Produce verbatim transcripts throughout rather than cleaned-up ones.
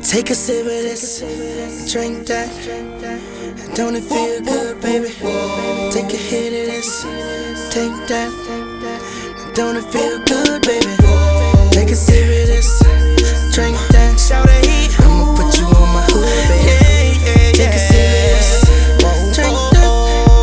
Take a sip of this, drink that. Don't it feel good, baby? Take a hit of this, take that. Don't it feel good, baby? Take a sip of this, drink that. Shout it, I'ma put you on my hood, baby. Take a sip of this, drink that.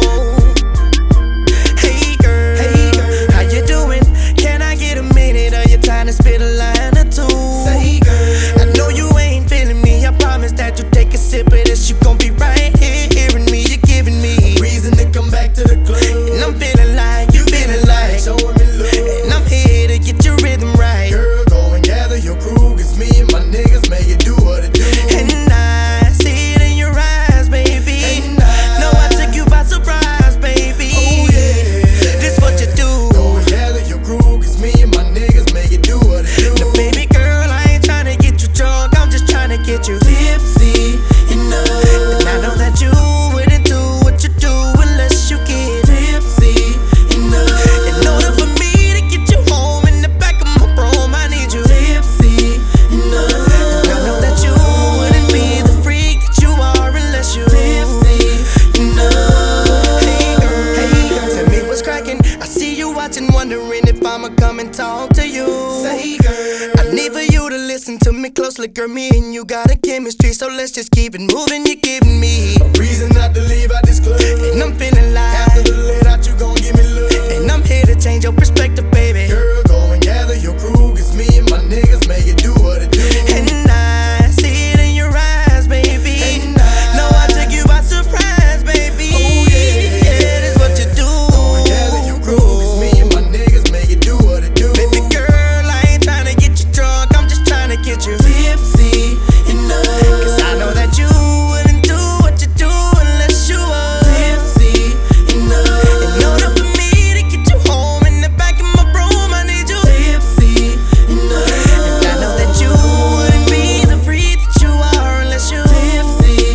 Hey girl, hey girl, how you doing? Can I get a minute of your time to spit a line or two? Say girl, I know you ain't feeling me. I promise that you take a sip of this, you gon' be right here hearing me. You're giving me a reason to come back to the club, and I'm feeling like you feeling like showing me love, and I'm here to get your rhythm right. Girl, go and gather your crew, 'cause me and my niggas make it do what it do. And I see it in your eyes, baby. No, I took you by surprise, baby. Oh yeah, this what you do. Go and gather your crew, 'cause me and my niggas make it do what it do. Now, baby girl, I ain't tryna get you drunk, I'm just tryna get you tipsy enough. And I know that you wouldn't do what you do unless you get tipsy enough. In order for me to get you home in the back of my room, I need you tipsy enough. And I know that you wouldn't be the freak that you are unless you tipsy enough. Hey girl, hey girl, tell me what's cracking. I see you watching, wondering if I'ma come and talk to you. Say girl, I need for you to listen to me closely, girl. Me and you got a chemistry, so let's just keep it moving. You're giving me a reason not to leave out this club, and I'm feeling like after the let out you gon' give me love, and I'm here to change your perspective, baby. Girl, go and gather your crew, 'cause me and my niggas make it do what it do. And I see it in your eyes, baby. No, I took you by surprise, baby. Oh yeah, yeah, that's what you do. Go and gather your crew, 'cause me and my niggas make it do what it do. Baby girl, I ain't tryna get you drunk, I'm just tryna get you tipsy enough. 'Cause I know that you wouldn't do what you do unless you were tipsy enough. In order for me to get you home in the back of my room, I need you tipsy enough. And I know that you wouldn't be the freak that you are unless you tipsy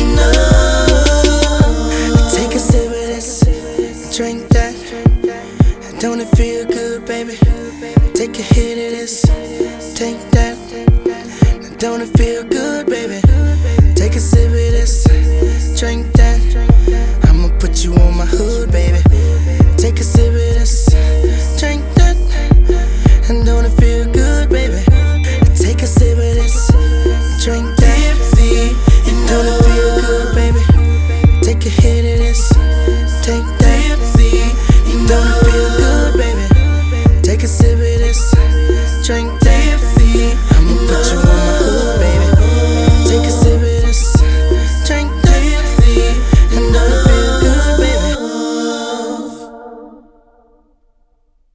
enough. Take a sip of this, drink that. Don't it feel good, baby? Take a hit of this, take that. Don't it feel good, baby? Take a sip of this, drink that. I'ma put you on my hood, baby.